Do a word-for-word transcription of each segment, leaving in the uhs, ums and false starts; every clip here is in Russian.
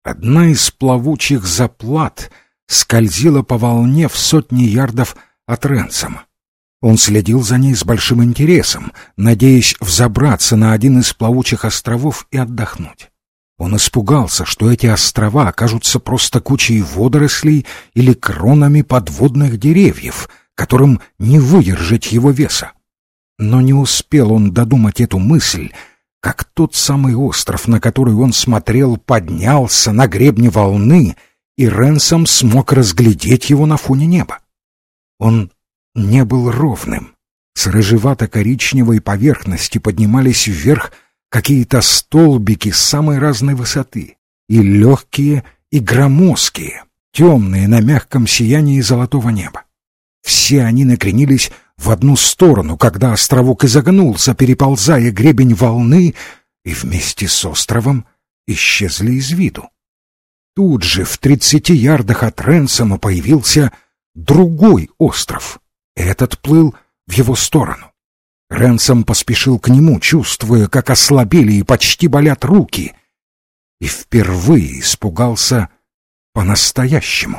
Одна из плавучих заплат скользила по волне в сотни ярдов от Ренсома. Он следил за ней с большим интересом, надеясь взобраться на один из плавучих островов и отдохнуть. Он испугался, что эти острова окажутся просто кучей водорослей или кронами подводных деревьев, которым не выдержать его веса. Но не успел он додумать эту мысль, как тот самый остров, на который он смотрел, поднялся на гребне волны, и Ренсом смог разглядеть его на фоне неба. Он не был ровным. С рыжевато-коричневой поверхности поднимались вверх какие-то столбики самой разной высоты, и легкие, и громоздкие, темные на мягком сиянии золотого неба. Все они накренились в одну сторону, когда островок изогнулся, переползая гребень волны, и вместе с островом исчезли из виду. Тут же в тридцати ярдах от Ренсома появился другой остров. Этот плыл в его сторону. Ренсом поспешил к нему, чувствуя, как ослабели и почти болят руки, и впервые испугался по-настоящему.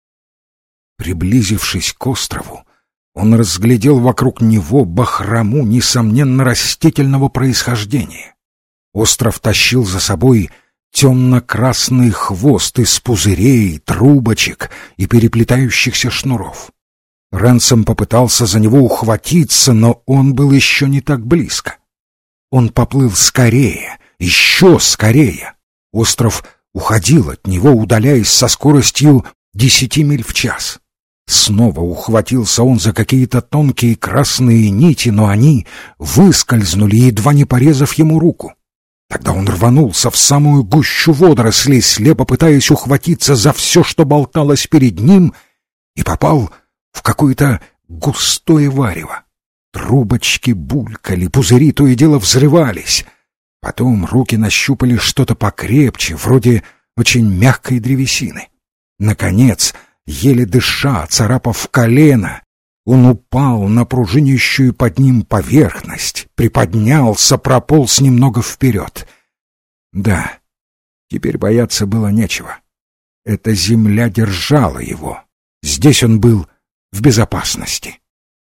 Приблизившись к острову, он разглядел вокруг него бахрому, несомненно, растительного происхождения. Остров тащил за собой темно-красный хвост из пузырей, трубочек и переплетающихся шнуров. Ренсом попытался за него ухватиться, но он был еще не так близко. Он поплыл скорее, еще скорее. Остров уходил от него, удаляясь со скоростью десяти миль в час. Снова ухватился он за какие-то тонкие красные нити, но они выскользнули, едва не порезав ему руку. Тогда он рванулся в самую гущу водорослей, слепо пытаясь ухватиться за все, что болталось перед ним, и попал в какое-то густое варево. Трубочки булькали, пузыри то и дело взрывались. Потом руки нащупали что-то покрепче, вроде очень мягкой древесины. Наконец, еле дыша, царапав колено, он упал на пружинящую под ним поверхность, приподнялся, прополз немного вперед. Да, теперь бояться было нечего. Эта земля держала его. Здесь он был в безопасности.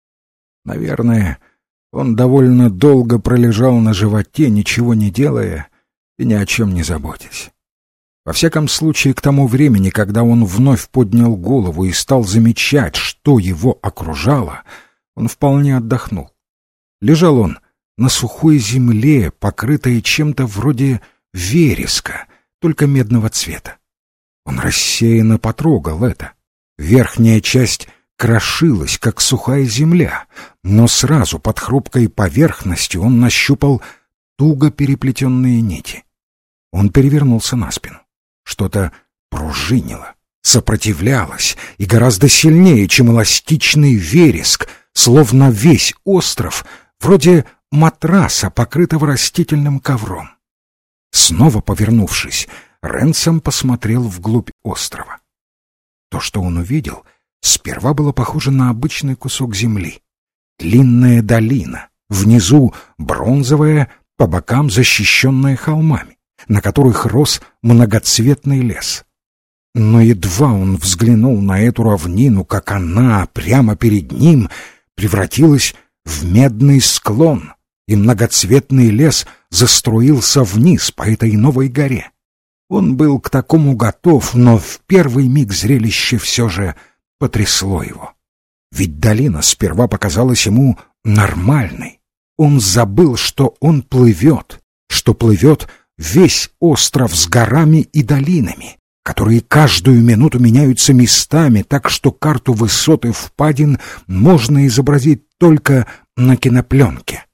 Наверное, он довольно долго пролежал на животе, ничего не делая и ни о чем не заботясь. Во всяком случае, к тому времени, когда он вновь поднял голову и стал замечать, что его окружало, он вполне отдохнул. Лежал он на сухой земле, покрытой чем-то вроде вереска, только медного цвета. Он рассеянно потрогал это. Верхняя часть крошилась, как сухая земля, но сразу под хрупкой поверхностью он нащупал туго переплетенные нити. Он перевернулся на спину. Что-то пружинило, сопротивлялось, и гораздо сильнее, чем эластичный вереск, словно весь остров, вроде матраса, покрытого растительным ковром. Снова повернувшись, Ренсом посмотрел вглубь острова. То, что он увидел, сперва было похоже на обычный кусок земли. Длинная долина, внизу бронзовая, по бокам защищенная холмами, на которых рос многоцветный лес. Но едва он взглянул на эту равнину, как она прямо перед ним превратилась в медный склон, и многоцветный лес заструился вниз по этой новой горе. Он был к такому готов, но в первый миг зрелище все же потрясло его. Ведь долина сперва показалась ему нормальной. Он забыл, что он плывет, что плывет весь остров с горами и долинами, которые каждую минуту меняются местами, так что карту высот и впадин можно изобразить только на кинопленке.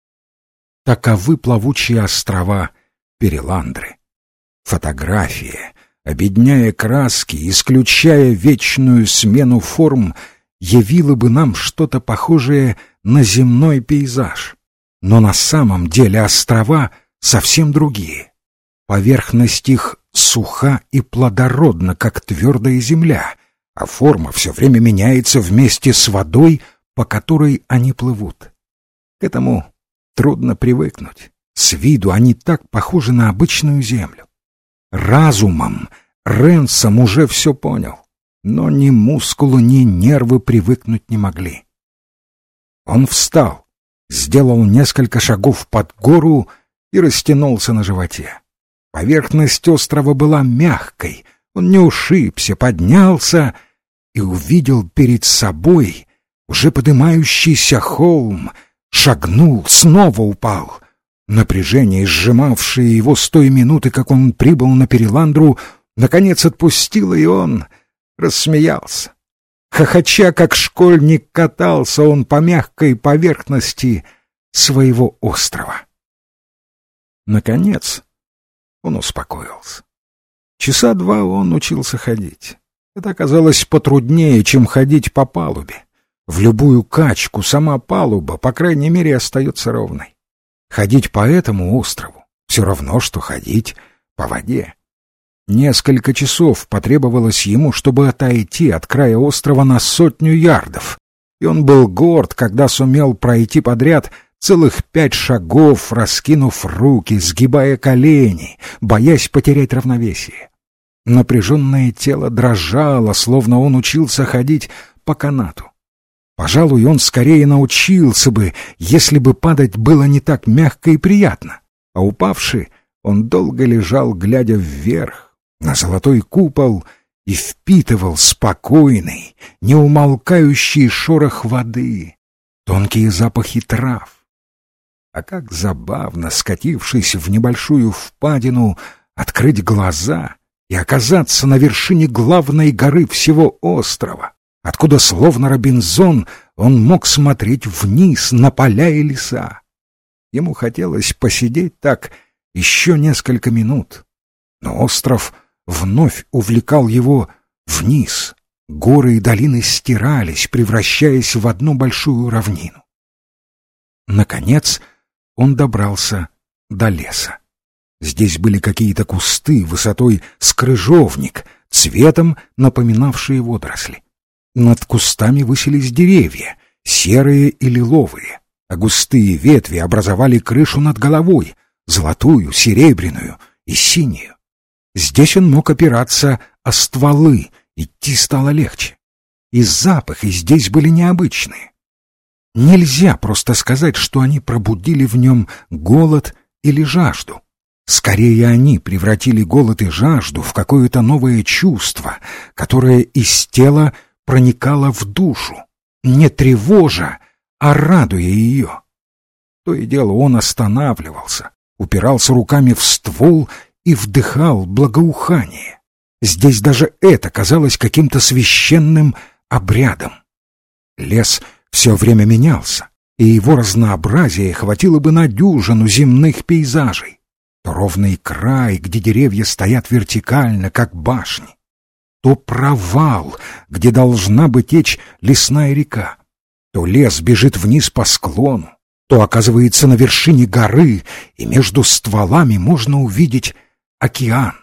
Таковы плавучие острова Переландры. Фотография, обедняя краски, исключая вечную смену форм, явила бы нам что-то похожее на земной пейзаж. Но на самом деле острова совсем другие. Поверхность их суха и плодородна, как твердая земля, а форма все время меняется вместе с водой, по которой они плывут. К этому трудно привыкнуть. С виду они так похожи на обычную землю. Разумом Ренсом уже все понял, но ни мускулы, ни нервы привыкнуть не могли. Он встал, сделал несколько шагов под гору и растянулся на животе. Поверхность острова была мягкой, он не ушибся, поднялся и увидел перед собой уже подымающийся холм, шагнул, снова упал. Напряжение, сжимавшее его с той минуты, как он прибыл на Переландру, наконец отпустило, и он рассмеялся. Хохоча, как школьник, катался он по мягкой поверхности своего острова. Наконец он успокоился. Часа два он учился ходить. Это оказалось потруднее, чем ходить по палубе. В любую качку сама палуба, по крайней мере, остается ровной. Ходить по этому острову все равно, что ходить по воде. Несколько часов потребовалось ему, чтобы отойти от края острова на сотню ярдов, и он был горд, когда сумел пройти подряд целых пять шагов, раскинув руки, сгибая колени, боясь потерять равновесие. Напряженное тело дрожало, словно он учился ходить по канату. Пожалуй, он скорее научился бы, если бы падать было не так мягко и приятно. А упавший, он долго лежал, глядя вверх, на золотой купол, и впитывал спокойный, неумолкающий шорох воды, тонкие запахи трав. А как забавно, скатившись в небольшую впадину, открыть глаза и оказаться на вершине главной горы всего острова, откуда, словно Робинзон, он мог смотреть вниз на поля и леса. Ему хотелось посидеть так еще несколько минут, но остров вновь увлекал его вниз. Горы и долины стирались, превращаясь в одну большую равнину. Наконец он добрался до леса. Здесь были какие-то кусты высотой с крыжовник, цветом напоминавшие водоросли. Над кустами высились деревья, серые и лиловые, а густые ветви образовали крышу над головой, золотую, серебряную и синюю. Здесь он мог опираться о стволы, идти стало легче. И запахи здесь были необычные. Нельзя просто сказать, что они пробудили в нем голод или жажду. Скорее, они превратили голод и жажду в какое-то новое чувство, которое из тела проникало в душу, не тревожа, а радуя ее. То и дело он останавливался, упирался руками в ствол и вдыхал благоухание. Здесь даже это казалось каким-то священным обрядом. Лес все время менялся, и его разнообразие хватило бы на дюжину земных пейзажей. То ровный край, где деревья стоят вертикально, как башни, то провал, где должна бы течь лесная река, то лес бежит вниз по склону, то оказывается на вершине горы, и между стволами можно увидеть океан.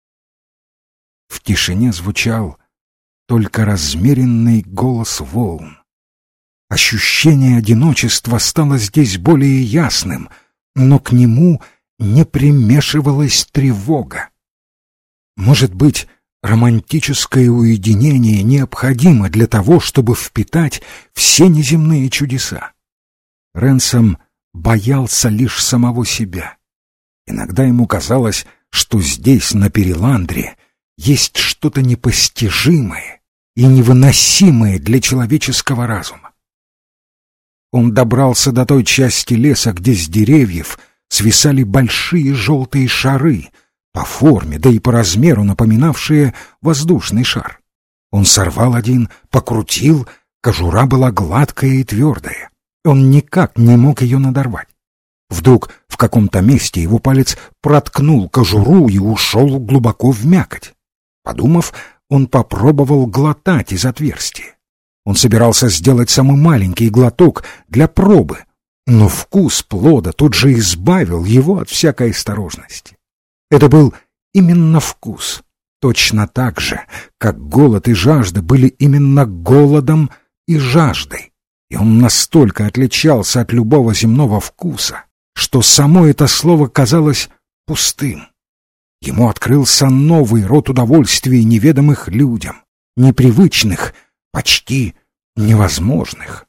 В тишине звучал только размеренный голос волн. Ощущение одиночества стало здесь более ясным, но к нему не примешивалась тревога. Может быть, романтическое уединение необходимо для того, чтобы впитать все неземные чудеса. Ренсом боялся лишь самого себя. Иногда ему казалось, что здесь, на Переландре, есть что-то непостижимое и невыносимое для человеческого разума. Он добрался до той части леса, где с деревьев свисали большие желтые шары, по форме, да и по размеру напоминавшие воздушный шар. Он сорвал один, покрутил, кожура была гладкая и твердая. Он никак не мог ее надорвать. Вдруг в каком-то месте его палец проткнул кожуру и ушел глубоко в мякоть. Подумав, он попробовал глотать из отверстия. Он собирался сделать самый маленький глоток для пробы, но вкус плода тут же избавил его от всякой осторожности. Это был именно вкус, точно так же, как голод и жажда были именно голодом и жаждой. И он настолько отличался от любого земного вкуса, что само это слово казалось пустым. Ему открылся новый род удовольствий, неведомых людям, непривычных, почти невозможных.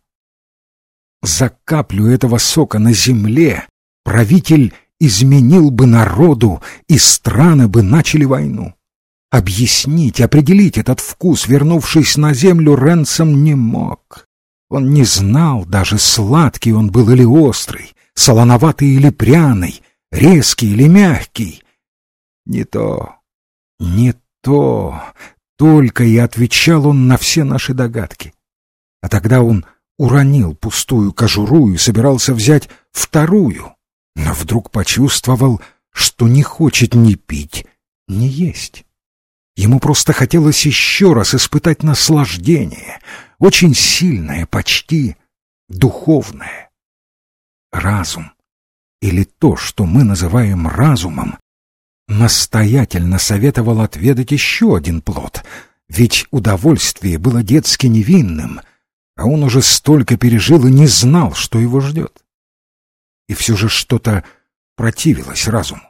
За каплю этого сока на земле правитель изменил бы народу, и страны бы начали войну. Объяснить, определить этот вкус, вернувшись на землю, Ренсом не мог. Он не знал даже, сладкий он был или острый, солоноватый или пряный, резкий или мягкий. Не то, не то, только и отвечал он на все наши догадки. А тогда он уронил пустую кожуру и собирался взять вторую, но вдруг почувствовал, что не хочет ни пить, ни есть. Ему просто хотелось еще раз испытать наслаждение, очень сильное, почти духовное. Разум, или то, что мы называем разумом, настоятельно советовал отведать еще один плод, ведь удовольствие было детски невинным, а он уже столько пережил и не знал, что его ждет. И все же что-то противилось разуму.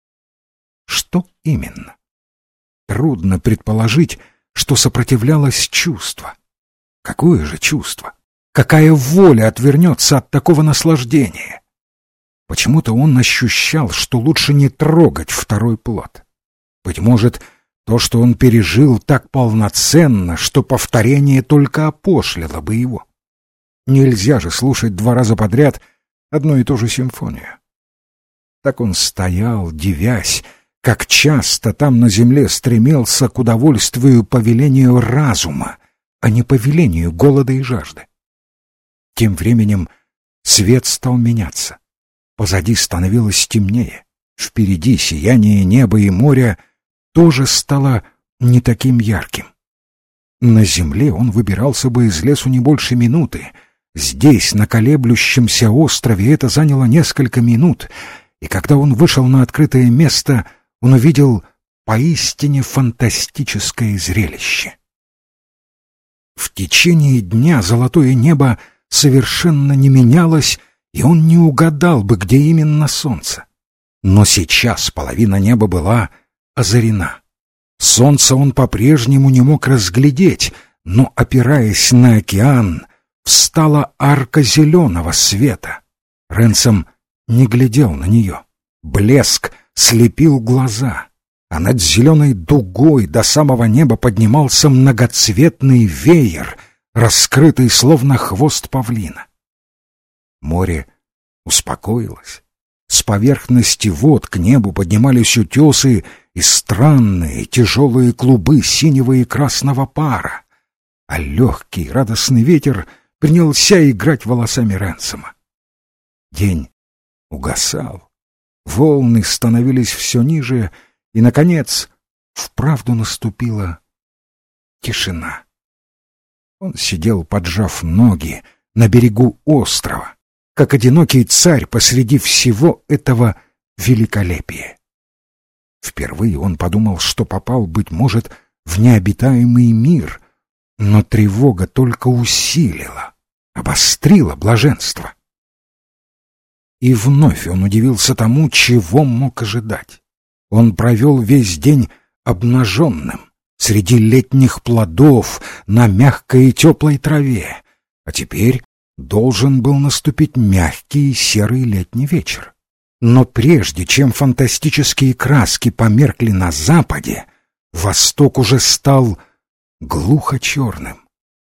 Что именно? Трудно предположить, что сопротивлялось чувство. Какое же чувство? Какая воля отвернется от такого наслаждения? Почему-то он ощущал, что лучше не трогать второй плод. Быть может, то, что он пережил, так полноценно, что повторение только опошлило бы его. Нельзя же слушать два раза подряд одну и ту же симфонию. Так он стоял, дивясь, как часто там на земле стремился к удовольствию по велению разума, а не по велению голода и жажды. Тем временем свет стал меняться. Позади становилось темнее. Впереди сияние неба и моря тоже стало не таким ярким. На земле он выбирался бы из лесу не больше минуты. Здесь, на колеблющемся острове, это заняло несколько минут, и когда он вышел на открытое место, он увидел поистине фантастическое зрелище. В течение дня золотое небо совершенно не менялось, и он не угадал бы, где именно солнце. Но сейчас половина неба была озарена. Солнце он по-прежнему не мог разглядеть, но, опираясь на океан, встала арка зеленого света. Ренсом не глядел на нее. Блеск слепил глаза, а над зеленой дугой до самого неба поднимался многоцветный веер, раскрытый словно хвост павлина. Море успокоилось. С поверхности вод к небу поднимались утесы и странные тяжелые клубы синего и красного пара, а легкий радостный ветер принялся играть волосами Ренсома. День угасал, волны становились все ниже, и, наконец, вправду наступила тишина. Он сидел, поджав ноги, на берегу острова, как одинокий царь посреди всего этого великолепия. Впервые он подумал, что попал, быть может, в необитаемый мир, но тревога только усилила, обострила блаженство. И вновь он удивился тому, чего мог ожидать. Он провел весь день обнаженным, среди летних плодов, на мягкой и теплой траве, а теперь должен был наступить мягкий серый летний вечер. Но прежде чем фантастические краски померкли на западе, восток уже стал глухо черным.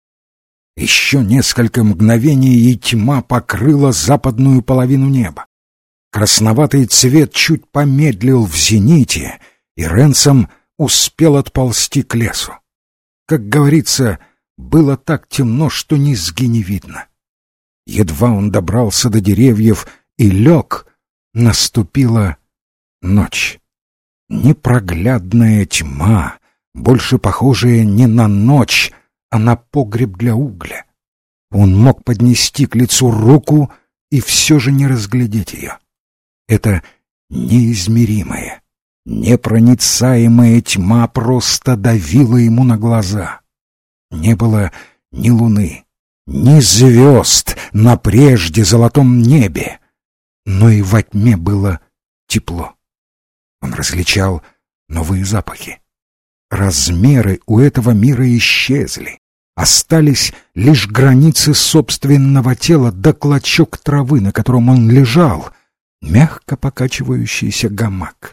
Еще несколько мгновений, и тьма покрыла западную половину неба. Красноватый цвет чуть помедлил в зените, и Ренсом успел отползти к лесу. Как говорится, было так темно, что низги не видно. Едва он добрался до деревьев и лег, наступила ночь. Непроглядная тьма, больше похожая не на ночь, а на погреб для угля. Он мог поднести к лицу руку и все же не разглядеть ее. Это неизмеримая, непроницаемая тьма просто давила ему на глаза. Не было ни луны, ни звезд на прежде золотом небе, но и во тьме было тепло. Он различал новые запахи. Размеры у этого мира исчезли. Остались лишь границы собственного тела да клочок травы, на котором он лежал, мягко покачивающийся гамак.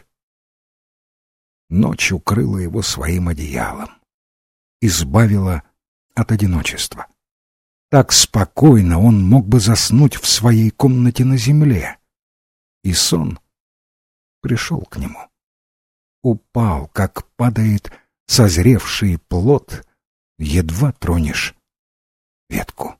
Ночь укрыла его своим одеялом, избавила от одиночества. Так спокойно он мог бы заснуть в своей комнате на земле. И сон пришел к нему. Упал, как падает созревший плод, едва тронешь ветку.